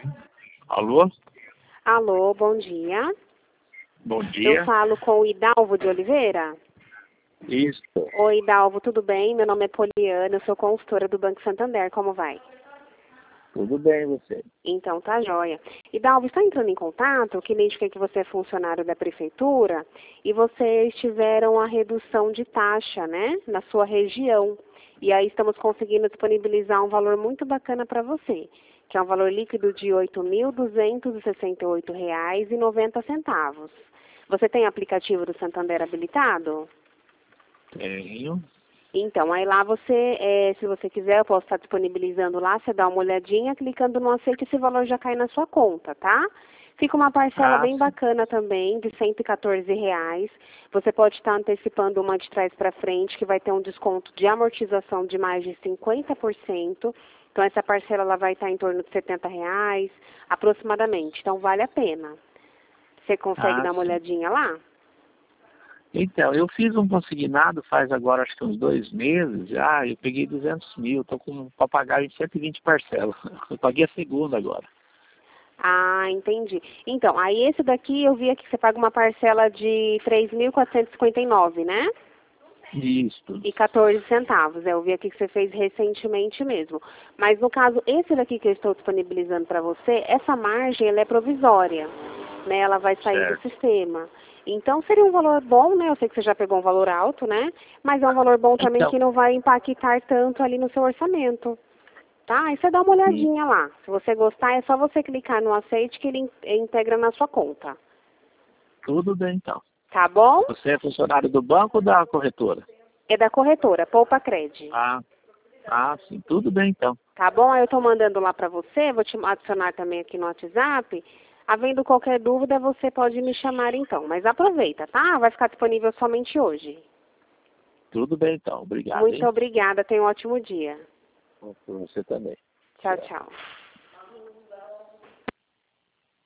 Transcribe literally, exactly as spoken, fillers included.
Alô? Alô, bom dia. Bom dia. Eu falo com o Hidalgo de Oliveira? Isso. Oi, Hidalgo, tudo bem? Meu nome é Poliana, eu sou consultora do Banco Santander, como vai? Tudo bem, e você? Então, tá joia. Hidalgo, está entrando em contato, que identifiquei que você é funcionário da prefeitura e vocês tiveram a redução de taxa, né, na sua região. E aí estamos conseguindo disponibilizar um valor muito bacana para você, que é um valor líquido de oito mil duzentos e sessenta e oito reais e noventa centavos. Você tem aplicativo do Santander habilitado? Tenho. Então, aí lá você, é, se você quiser, eu posso estar disponibilizando lá, você dá uma olhadinha, clicando no aceite, esse valor já cai na sua conta, tá? Fica uma parcela Ah, bem sim. bacana também, de cento e quatorze reais. Você pode estar antecipando uma de trás para frente, que vai ter um desconto de amortização de mais de cinquenta por cento. Então, essa parcela ela vai estar em torno de setenta reais, aproximadamente. Então, vale a pena. Você consegue Ah, dar uma sim. olhadinha lá? Então, eu fiz um consignado faz agora acho que uns dois meses já, eu peguei duzentos mil, estou com para pagar em cento e vinte parcelas. Eu paguei a segunda agora. Ah, entendi. Então, aí esse daqui eu vi aqui que você paga uma parcela de três mil quatrocentos e cinquenta e nove, né? Isso. E quatorze centavos. Eu vi aqui que você fez recentemente mesmo. Mas no caso, esse daqui que eu estou disponibilizando para você, essa margem ela é provisória, né? Ela vai sair do Certo. sistema. Então seria um valor bom, né? Eu sei que você já pegou um valor alto, né? Mas é um valor bom também Então, que não vai impactar tanto ali no seu orçamento. Tá? Aí você dá uma sim, olhadinha lá. Se você gostar, é só você clicar no aceite que ele in- integra na sua conta. tudo bem então. Tá bom? Você é funcionário do banco ou da corretora? É da corretora, Poupa Cred. Ah, ah, sim, tudo bem então. Tá bom? Aí eu tô mandando lá pra você, vou te adicionar também aqui no WhatsApp. Havendo qualquer dúvida, você pode me chamar então. Mas aproveita, tá? Vai ficar disponível somente hoje. Tudo bem então. Obrigado, Muito hein? obrigada, tenha um ótimo dia. Por você também. Tchau, Tchau. tchau.